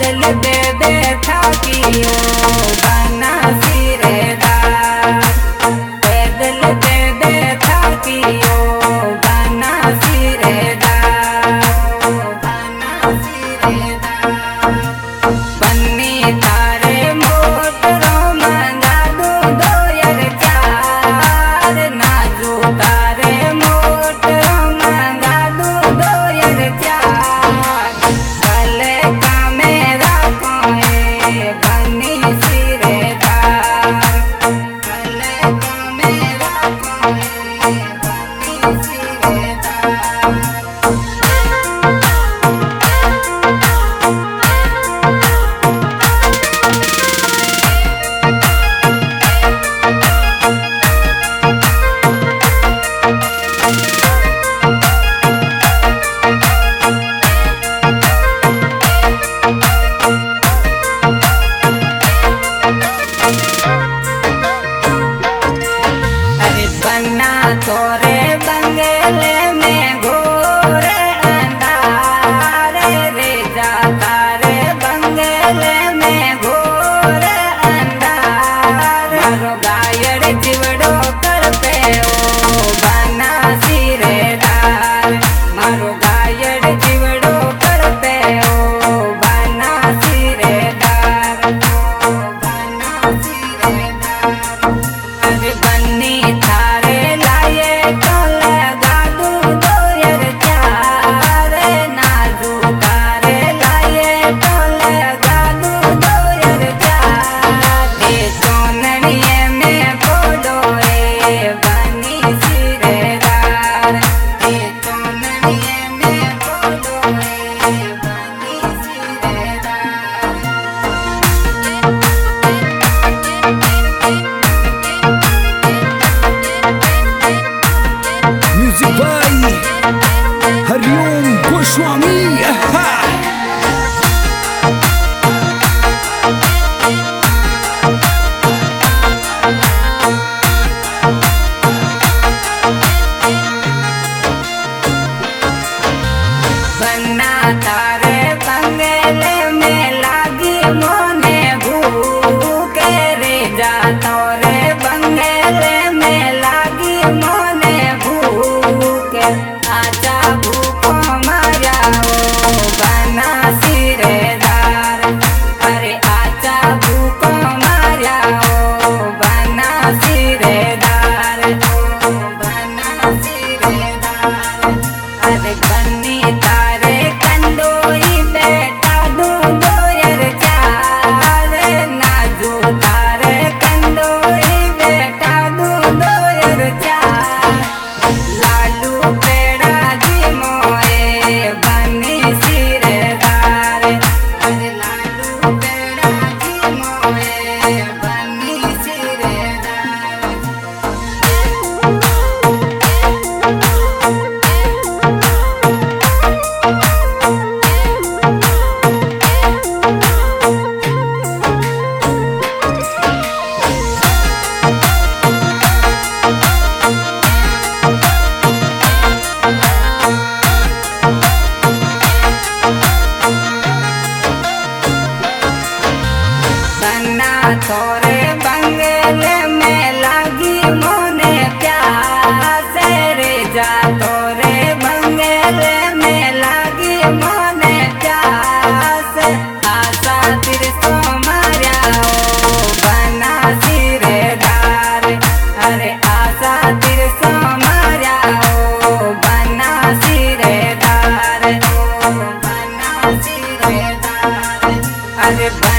पैदल दे दे थाकियो बना सिरेदार, पैदल दे दे थाकियो बना सिरेदार, बना सिरेदार। बन्नी तारे मोटरो मंगा दो 2004, नाजू तारे मोटरो मंगा दो 2004। भले का मेरा कोए बन्नी सिरेदार, भले का मेरा कोए बन्नी सिरेदार। अरे बन्ना तोरे बंगले में घोर अंधार रे, जाता रे बंगले में घोर अंधार। मारो गायड़ चिवड़ो कर पे ओ बना सिरेदार, मारो गायड़ चिवड़ो कर पे ओ बना सिरेदार, ओ बना सिरेदार। अरे बन्नी थारे लाए तो लगा दू 2004, नाजू तारे लाए तो लगा दू 2004। दे सोननिए में फोड़ो ए बन्नी सिरेदार, दे सोननिए में फोड़ो ए बन्नी सिरेदार। Music by Hariom Goswami. बन्ना तारे बंगले में लागी मोने भूख रे, जा तोरे बंगले में लागी मोने भूख। आजा भूखो मारा ओ बना सिरेदार, अरे आजा भूखो मारा ओ बना सिरेदार, ओ बना सिरेदार। अरे बन्नी तारे कंडोई बेटा दू 2004, नाजू तारे कंडोई बेटा दू 2004। लालू पेड़ा जी मोए बन्नी सिरेदार, अरे लालू पेड़ा जी मोए बन्नी सिरेदार। बन्ना तोरे बंगले में लागी मोने प्यास रे, जा तोरे बंगले में लागी मोने प्यास। आशा तिरसो मारा ओ बना सिरेदार, अरे आशा तिरसो मारा ओ बना सिरेदार, ओ बना सिरेदार। अरे